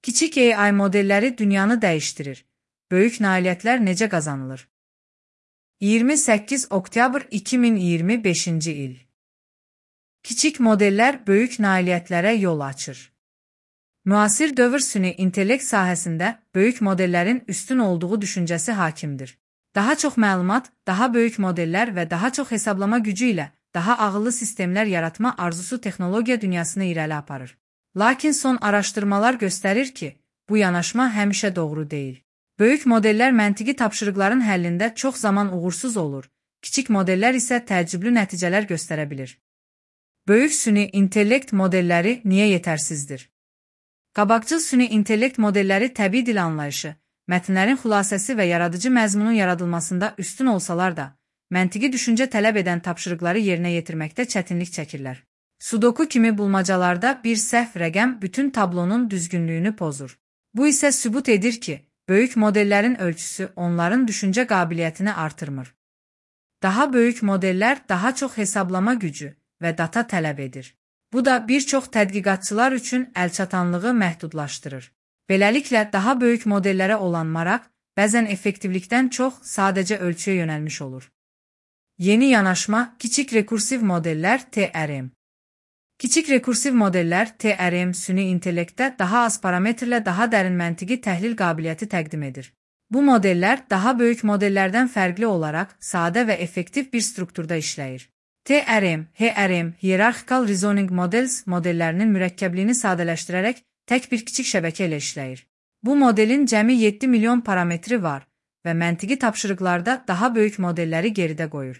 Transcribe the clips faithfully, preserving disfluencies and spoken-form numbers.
Kiçik A I modelləri dünyanı dəyişdirir. Böyük nailiyyətlər necə qazanılır? iyirmi səkkiz oktyabr iki min iyirmi beşinci il. Kiçik modellər böyük nailiyyətlərə yol açır. Müasir dövr süni intellekt sahəsində böyük modellərin üstün olduğu düşüncəsi hakimdir. Daha çox məlumat, daha böyük modellər və daha çox hesablama gücü ilə daha ağıllı sistemlər yaratma arzusu texnologiya dünyasını irəli aparır. Lakin son araşdırmalar göstərir ki, bu yanaşma həmişə doğru deyil. Böyük modellər məntiqi tapşırıqların həllində çox zaman uğursuz olur, kiçik modellər isə təəccüblü nəticələr göstərə bilir. Böyük süni intellekt modelləri niyə yetərsizdir? Qabaqcıl süni intellekt modelləri təbii dil anlayışı, mətnlərin xülasəsi və yaradıcı məzmunun yaradılmasında üstün olsalar da, məntiqi düşüncə tələb edən tapşırıqları yerinə yetirməkdə çətinlik çəkirlər. Sudoku kimi bulmacalarda bir səhv rəqəm bütün tablonun düzgünlüyünü pozur. Bu isə sübut edir ki, böyük modellərin ölçüsü onların düşüncə qabiliyyətini artırmır. Daha böyük modellər daha çox hesablama gücü və data tələb edir. Bu da bir çox tədqiqatçılar üçün əlçatanlığı məhdudlaşdırır. Beləliklə, daha böyük modellərə olan maraq bəzən effektivlikdən çox sadəcə ölçüyə yönəlmiş olur. Yeni yanaşma, kiçik rekursiv modellər T R M. Kiçik rekursiv modellər T R M süni intellektdə daha az parametrlə daha dərin məntiqi təhlil qabiliyyəti təqdim edir. Bu modellər daha böyük modellərdən fərqli olaraq sadə və effektiv bir strukturda işləyir. T R M, H R M, Hierarchical Reasoning Models modellərinin mürəkkəbliyini sadələşdirərək tək bir kiçik şəbəkə ilə işləyir. Bu modelin cəmi yeddi milyon parametri var və məntiqi tapşırıqlarda daha böyük modelləri geridə qoyur.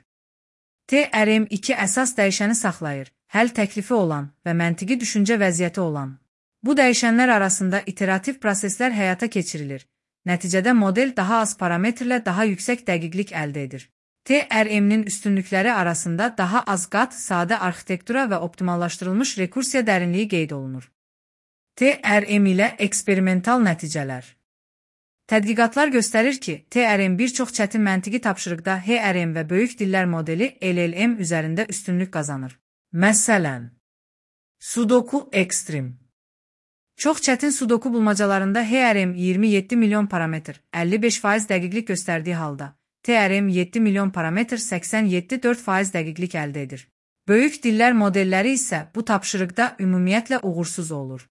T R M iki əsas dəyişəni saxlayır, həll təklifi olan və məntiqi düşüncə vəziyyəti olan. Bu dəyişənlər arasında iterativ proseslər həyata keçirilir. Nəticədə model daha az parametrlə daha yüksək dəqiqlik əldə edir. T R M-nin üstünlükləri arasında daha az qat, sadə arxitektura və optimallaşdırılmış rekursiya dərinliyi qeyd olunur. T R M ilə eksperimental nəticələr. Tədqiqatlar göstərir ki, T R M bir çox çətin məntiqi tapşırıqda H R M və böyük dillər modeli L L M üzərində üstünlük qazanır. Məsələn, Sudoku Extreme. Çox çətin sudoku bulmacalarında H R M iyirmi yeddi milyon parametr, əlli beş faiz dəqiqlik göstərdiyi halda, T R M yeddi milyon parametr, səksən yeddi dörd faiz dəqiqlik əldə edir. Böyük dillər modelləri isə bu tapşırıqda ümumiyyətlə uğursuz olur.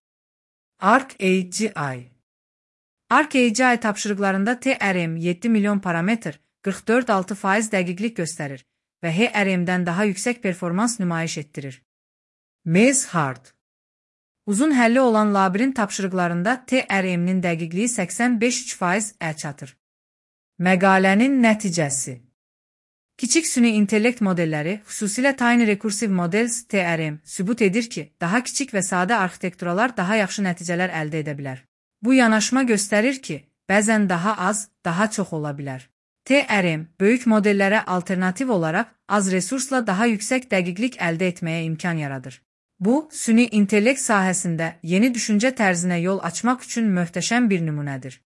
ArcAGI. ArcAGI tapşırıqlarında T R M yeddi milyon parametr, qırx dörd nöqtə altı faiz dəqiqlik göstərir və H R M-dən daha yüksək performans nümayiş etdirir. Maze-Hard. Uzun həlli olan labirint tapşırıqlarında T R M-nin dəqiqliyi səksən beş nöqtə üç faiz ə çatır. Məqalənin nəticəsi. Kiçik süni intellekt modelləri, xüsusilə Tiny Recursive Models T R M, sübut edir ki, daha kiçik və sadə arxitekturalar daha yaxşı nəticələr əldə edə bilər. Bu yanaşma göstərir ki, bəzən daha az, daha çox ola bilər. T R M, böyük modellərə alternativ olaraq az resursla daha yüksək dəqiqlik əldə etməyə imkan yaradır. Bu, süni intellekt sahəsində yeni düşüncə tərzinə yol açmaq üçün möhtəşəm bir nümunədir.